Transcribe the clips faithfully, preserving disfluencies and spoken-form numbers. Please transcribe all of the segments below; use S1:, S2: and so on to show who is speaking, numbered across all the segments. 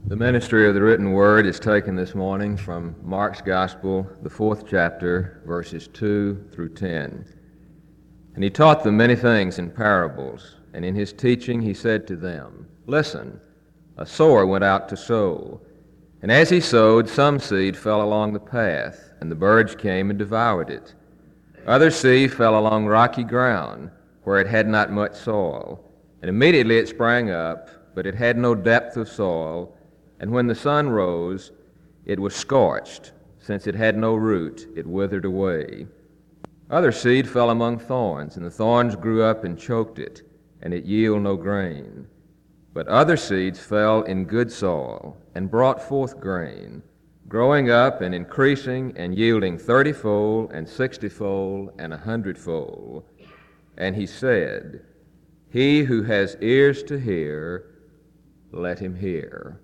S1: The ministry of the written word is taken this morning from Mark's Gospel, the fourth chapter, verses two through ten. And he taught them many things in parables, and in his teaching he said to them, "Listen, a sower went out to sow. And as he sowed, some seed fell along the path, and the birds came and devoured it. Other seed fell along rocky ground, where it had not much soil. And immediately it sprang up, but it had no depth of soil. And when the sun rose, it was scorched. Since it had no root, it withered away. Other seed fell among thorns, and the thorns grew up and choked it, and it yielded no grain. But other seeds fell in good soil, and brought forth grain, growing up and increasing and yielding thirtyfold and sixtyfold and a hundredfold." And he said, "He who has ears to hear, let him hear."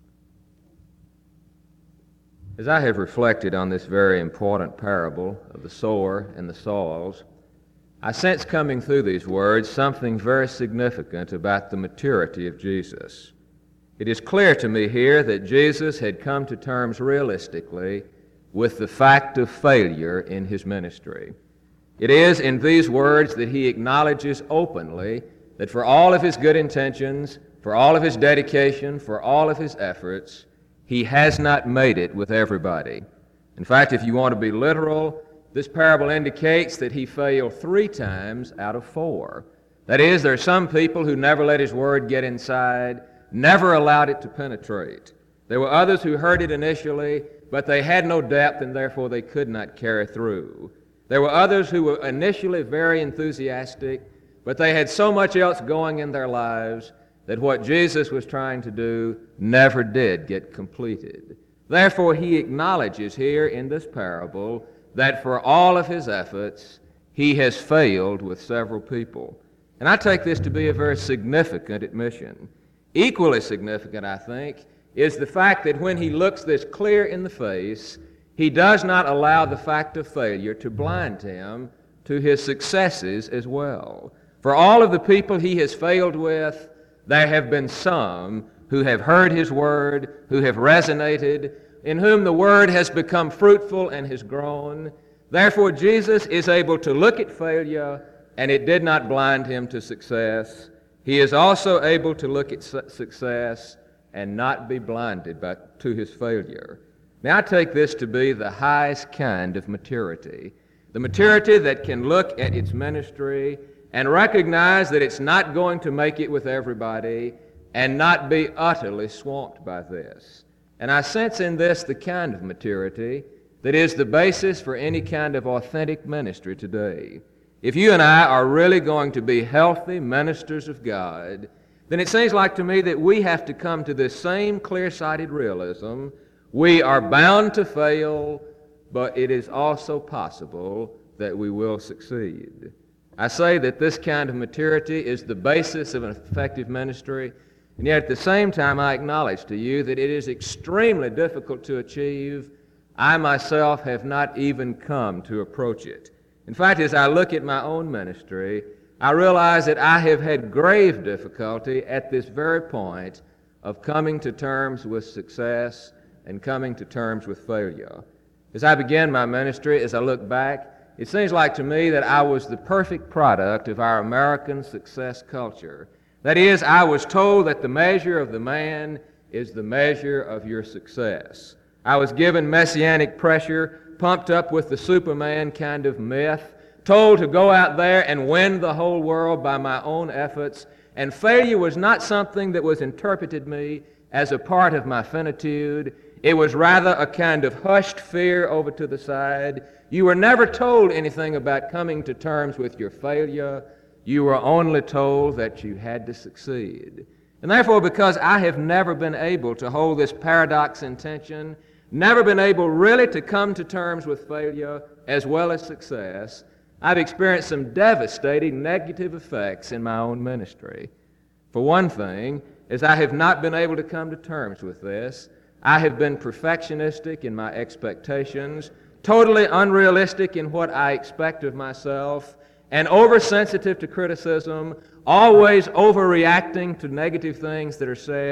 S1: As I have reflected on this very important parable of the sower and the soils, I sense coming through these words something very significant about the maturity of Jesus. It is clear to me here that Jesus had come to terms realistically with the fact of failure in his ministry. It is in these words that he acknowledges openly that for all of his good intentions, for all of his dedication, for all of his efforts, he has not made it with everybody. In fact, if you want to be literal, this parable indicates that he failed three times out of four. That is, there are some people who never let his word get inside, never allowed it to penetrate. There were others who heard it initially, but they had no depth and therefore they could not carry through. There were others who were initially very enthusiastic, but they had so much else going in their lives that what Jesus was trying to do never did get completed. Therefore, he acknowledges here in this parable that for all of his efforts, he has failed with several people. And I take this to be a very significant admission. Equally significant, I think, is the fact that when he looks this clear in the face, he does not allow the fact of failure to blind him to his successes as well. For all of the people he has failed with, there have been some who have heard his word, who have resonated, in whom the word has become fruitful and has grown. Therefore, Jesus is able to look at failure, and it did not blind him to success. He is also able to look at su- success and not be blinded by, to his failure. Now, I take this to be the highest kind of maturity, the maturity that can look at its ministry and recognize that it's not going to make it with everybody and not be utterly swamped by this. And I sense in this the kind of maturity that is the basis for any kind of authentic ministry today. If you and I are really going to be healthy ministers of God, then it seems like to me that we have to come to this same clear-sighted realism. We are bound to fail, but it is also possible that we will succeed. I say that this kind of maturity is the basis of an effective ministry, and yet at the same time I acknowledge to you that it is extremely difficult to achieve. I myself have not even come to approach it. In fact, as I look at my own ministry, I realize that I have had grave difficulty at this very point of coming to terms with success and coming to terms with failure. As I began my ministry, as I look back, it seems like to me that I was the perfect product of our American success culture. That is, I was told that the measure of the man is the measure of your success. I was given messianic pressure, pumped up with the Superman kind of myth, told to go out there and win the whole world by my own efforts, and failure was not something that was interpreted me as a part of my finitude. It was rather a kind of hushed fear over to the side. You were never told anything about coming to terms with your failure. You were only told that you had to succeed. And therefore, because I have never been able to hold this paradox in tension, never been able really to come to terms with failure as well as success, I've experienced some devastating negative effects in my own ministry. For one thing, as I have not been able to come to terms with this, I have been perfectionistic in my expectations, totally unrealistic in what I expect of myself, and oversensitive to criticism, always overreacting to negative things that are said,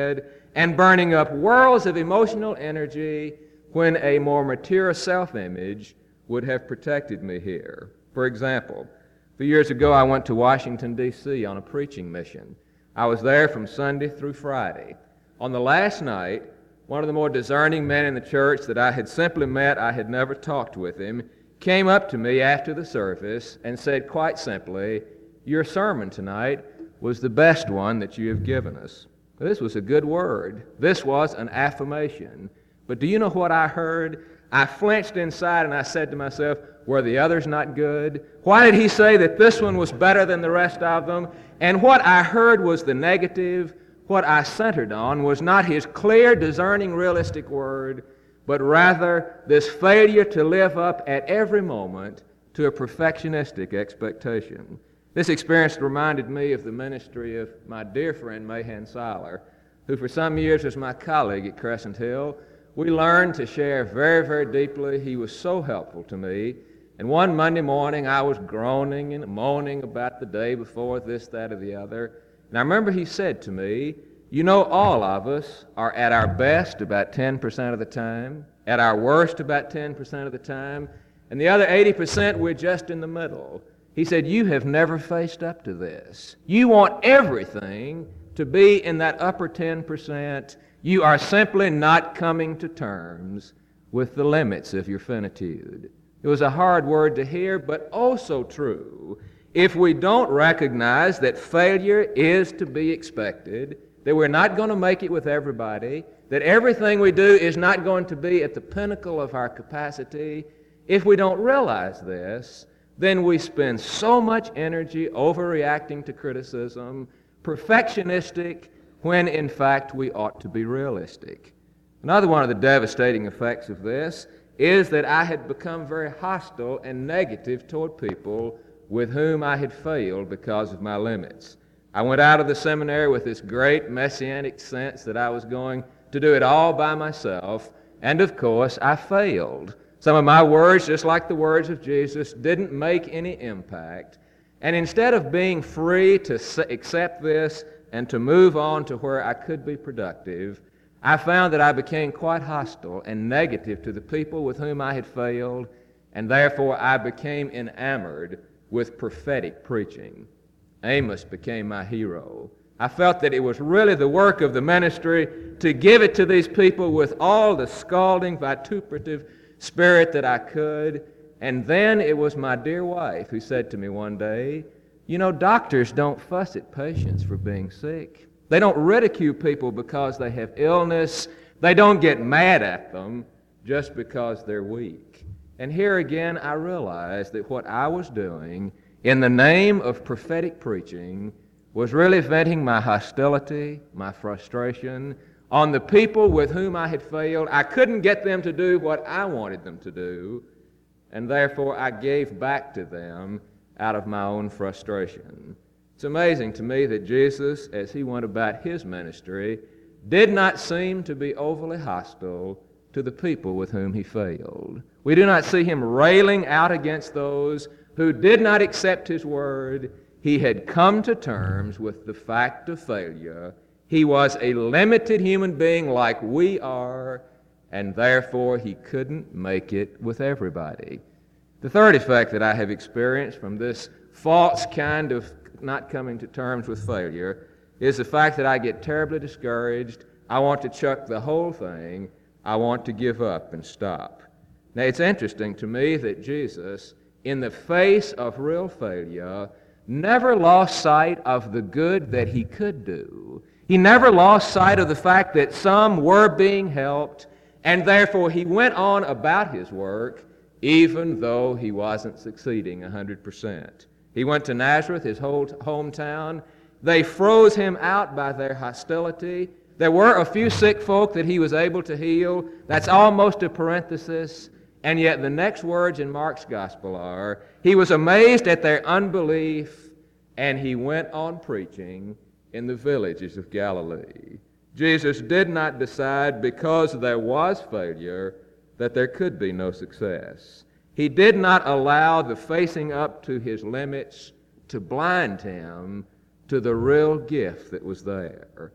S1: and burning up worlds of emotional energy when a more mature self-image would have protected me here. For example, a few years ago I went to Washington, D C on a preaching mission. I was there from Sunday through Friday. On the last night, one of the more discerning men in the church that I had simply met, I had never talked with him, came up to me after the service and said quite simply, "Your sermon tonight was the best one that you have given us." This was a good word. This was an affirmation. But do you know what I heard? I flinched inside and I said to myself, were the others not good? Why did he say that this one was better than the rest of them? And what I heard was the negative. What I centered on was not his clear, discerning, realistic word, but rather this failure to live up at every moment to a perfectionistic expectation. This experience reminded me of the ministry of my dear friend Mahan Seiler, who for some years was my colleague at Crescent Hill. We learned to share very, very deeply. He was so helpful to me. And one Monday morning, I was groaning and moaning about the day before, this, that, or the other. And I remember he said to me, "You know, all of us are at our best about ten percent of the time, at our worst about ten percent of the time, and the other eighty percent we're just in the middle." He said, "You have never faced up to this. You want everything to be in that upper ten percent. You are simply not coming to terms with the limits of your finitude." It was a hard word to hear, but oh so true. If we don't recognize that failure is to be expected, that we're not going to make it with everybody, that everything we do is not going to be at the pinnacle of our capacity, if we don't realize this, then we spend so much energy overreacting to criticism, perfectionistic, when in fact we ought to be realistic. Another one of the devastating effects of this is that I had become very hostile and negative toward people with whom I had failed because of my limits. I went out of the seminary with this great messianic sense that I was going to do it all by myself, and of course I failed. Some of my words, just like the words of Jesus, didn't make any impact. And instead of being free to accept this and to move on to where I could be productive, I found that I became quite hostile and negative to the people with whom I had failed, and therefore I became enamored with prophetic preaching. Amos became my hero. I felt that it was really the work of the ministry to give it to these people with all the scalding, vituperative spirit that I could. And then it was my dear wife who said to me one day, "You know, doctors don't fuss at patients for being sick. They don't ridicule people because they have illness. They don't get mad at them just because they're weak." And here again I realized that what I was doing in the name of prophetic preaching was really venting my hostility, my frustration on the people with whom I had failed. I couldn't get them to do what I wanted them to do, and therefore I gave back to them out of my own frustration. It's amazing to me that Jesus, as he went about his ministry, did not seem to be overly hostile to the people with whom he failed. We do not see him railing out against those who did not accept his word. He had come to terms with the fact of failure. He was a limited human being like we are, and therefore he couldn't make it with everybody. The third effect that I have experienced from this false kind of not coming to terms with failure is the fact that I get terribly discouraged. I want to chuck the whole thing. I want to give up and stop. Now, it's interesting to me that Jesus, in the face of real failure, never lost sight of the good that he could do. He never lost sight of the fact that some were being helped, and therefore he went on about his work even though he wasn't succeeding one hundred percent. He went to Nazareth, his whole hometown. They froze him out by their hostility. There were a few sick folk that he was able to heal. That's almost a parenthesis. And yet the next words in Mark's gospel are, he was amazed at their unbelief, and he went on preaching in the villages of Galilee. Jesus did not decide because there was failure that there could be no success. He did not allow the facing up to his limits to blind him to the real gift that was there.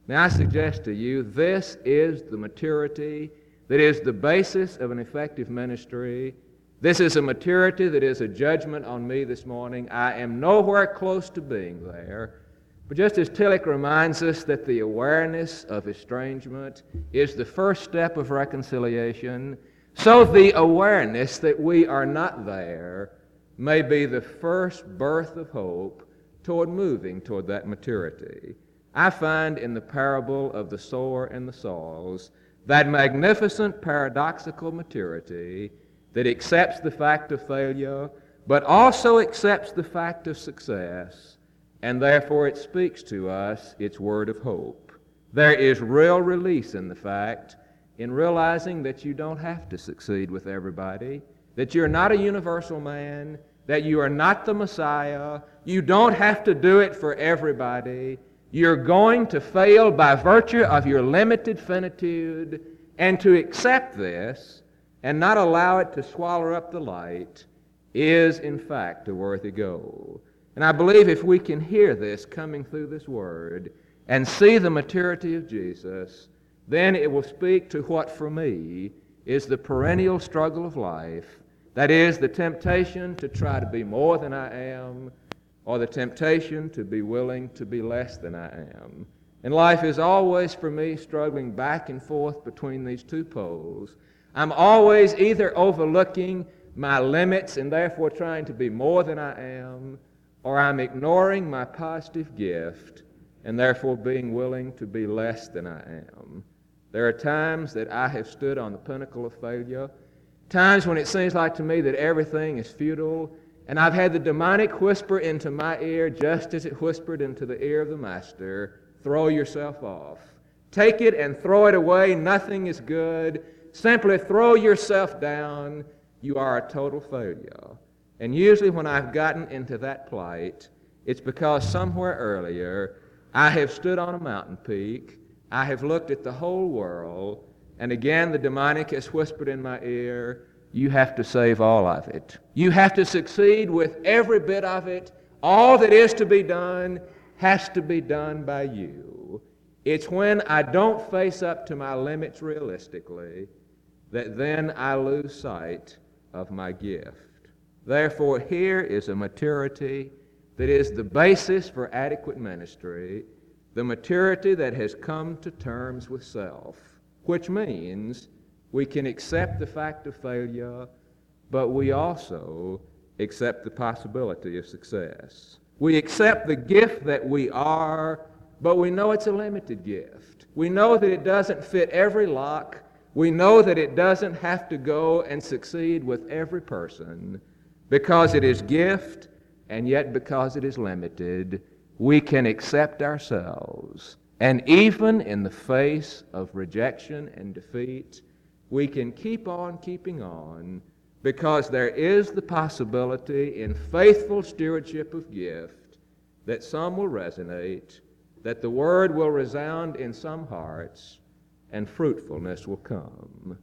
S1: May I suggest to you, this is the maturity that is the basis of an effective ministry. This is a maturity that is a judgment on me this morning. I am nowhere close to being there. But just as Tillich reminds us that the awareness of estrangement is the first step of reconciliation, so the awareness that we are not there may be the first birth of hope toward moving toward that maturity. I find in the parable of the sower and the soils that magnificent paradoxical maturity that accepts the fact of failure, but also accepts the fact of success, and therefore it speaks to us its word of hope. There is real release in the fact, in realizing that you don't have to succeed with everybody, that you're not a universal man, that you are not the Messiah, you don't have to do it for everybody. You're going to fail by virtue of your limited finitude, and to accept this and not allow it to swallow up the light is, in fact, a worthy goal. And I believe if we can hear this coming through this word and see the maturity of Jesus, then it will speak to what for me is the perennial struggle of life, that is, the temptation to try to be more than I am, or the temptation to be willing to be less than I am. And life is always, for me, struggling back and forth between these two poles. I'm always either overlooking my limits and therefore trying to be more than I am, or I'm ignoring my positive gift and therefore being willing to be less than I am. There are times that I have stood on the pinnacle of failure, times when it seems like to me that everything is futile, and I've had the demonic whisper into my ear just as it whispered into the ear of the master, throw yourself off. Take it and throw it away. Nothing is good. Simply throw yourself down. You are a total failure. And usually when I've gotten into that plight, it's because somewhere earlier I have stood on a mountain peak, I have looked at the whole world, and again the demonic has whispered in my ear, you have to save all of it. You have to succeed with every bit of it. All that is to be done has to be done by you. It's when I don't face up to my limits realistically that then I lose sight of my gift. Therefore, here is a maturity that is the basis for adequate ministry, the maturity that has come to terms with self, which means we can accept the fact of failure, but we also accept the possibility of success. We accept the gift that we are, but we know it's a limited gift. We know that it doesn't fit every lock. We know that it doesn't have to go and succeed with every person. Because it is gift, and yet because it is limited, we can accept ourselves. And even in the face of rejection and defeat, we can keep on keeping on, because there is the possibility in faithful stewardship of gift that some will resonate, that the word will resound in some hearts, and fruitfulness will come.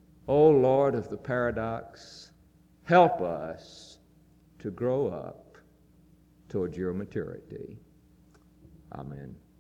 S1: O Lord of the paradox, help us to grow up toward your maturity. Amen.